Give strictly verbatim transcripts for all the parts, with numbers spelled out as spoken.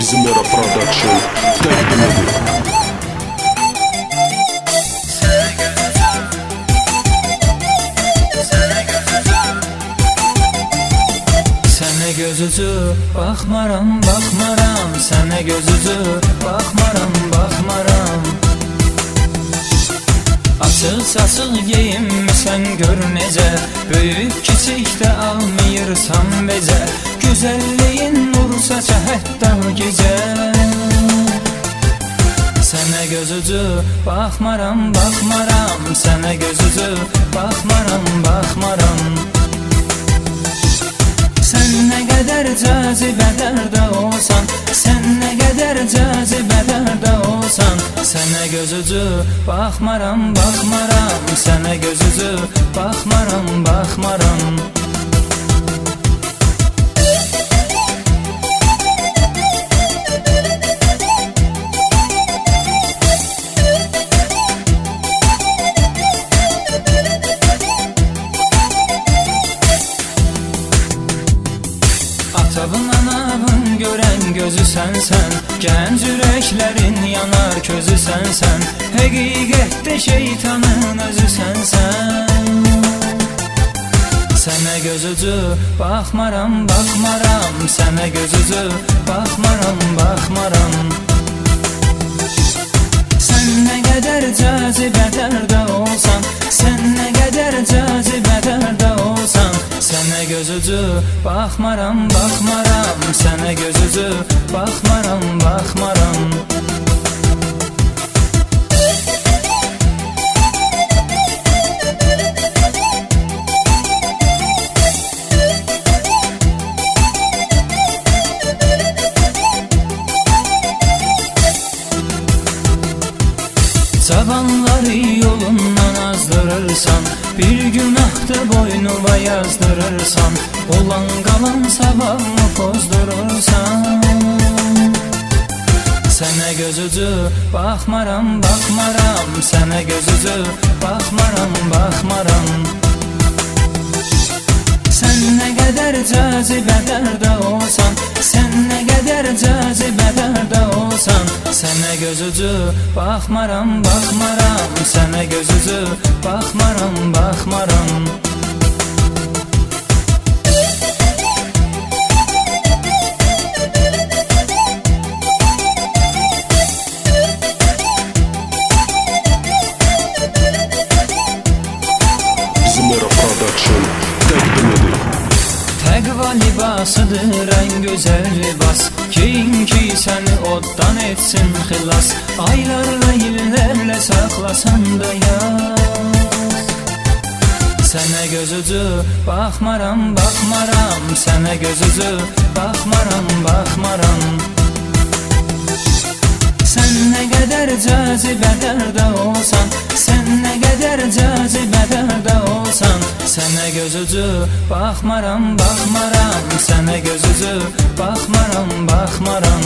Zimera Production təqdim edir. Sənə gözücü baxmaram, baxmaram. Sənə gözücü baxmaram, baxmaram. Açıq saçıq geyinmisən gör necə, böyük kiçikdə almayırsan bezə. Gözəlliyin nur saça hətta gecə. Sənə gözücü baxmaram, baxmaram. Sənə gözücü baxmaram, baxmaram. Sən nə qədər cazibədərdə olsan, sən nə qədər cazibədərdə olsan, sənə gözücü baxmaram, baxmaram. Sənə gözücü baxmaram, baxmaram. Atavın anavın görən gözü sənsən, gənc ürəklərin yanar közü sənsən, həqiqətdə şeytanın özü sənsən. Sənə gözücü baxmaram, baxmaram. Sənə gözücü baxmaram, baxmaram. Sən nə qədər cazibədərdə olsan, sən nə qədər cazibədərdə olsan, sənə gözücü baxmaram, baxmaram. Sənə gözücü baxmaram, baxmaram. Cavanları yolundan azdırırsan, bir günahda boynuma yazdırırsan, olan qalan savabımı pozdurursan. Sənə gözücü baxmaram, baxmaram. Sənə gözücü baxmaram, baxmaram. Sən nə qədər cazibədərdə olsan, sən nə qədər cazibədərdə olsan, sənə gözücü baxmaram, baxmaram. Sənə gözücü baxmaram, baxmaram. Zimera Production təqdim edir. Təqva libasıdır ən gözəl libas, keyin ki səni oddan etsin xilas. Aylarla illərlə saxlasan da yaz. Sənə gözücü baxmaram, baxmaram. Sənə gözücü baxmaram, baxmaram. Sən nə qədər cazibədərdə olsan, sən nə qədər cazibədərdə olsan, sənə gözücü baxmaram, baxmaram. Sənə gözücü baxmaram, baxmaram.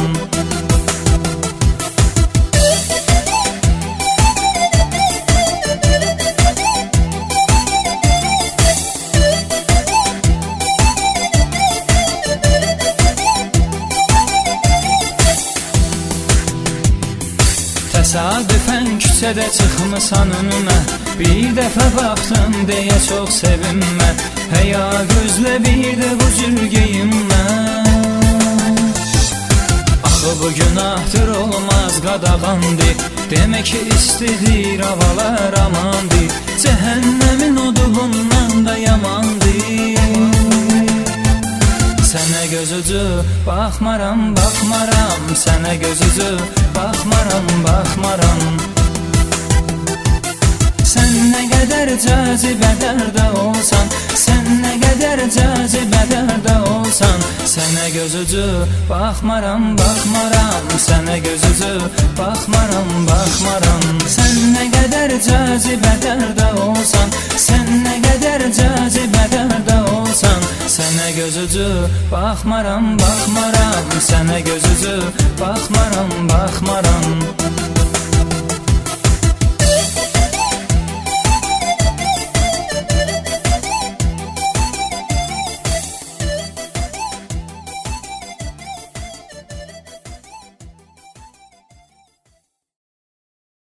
Təsadüfən küçədə çıxmısan önümə, bir dəfə baxdım deyə çox sevinmə. Həya gözlə bir də bu cür geyinmə. Axı bu günahdır olmaz qadağandır, demək ki istidir havalar amandır. Cəhənnəmin odu bundan da yamandır. Sənə gözücü baxmaram, baxmaram. Sənə gözücü baxmaram, baxmaram. Sən nə qədər cazibədərdə olsan, sən nə qədər cazibədərdə olsan, sənə gözücü baxmaram, baxmaram. Sənə gözücü baxmaram, baxmaram. Sən nə qədər cazibədərdə olsan, sən nə qədər cazibədərdə olsan, sənə gözücü baxmaram, baxmaram. Sənə gözücü baxmaram, baxmaram.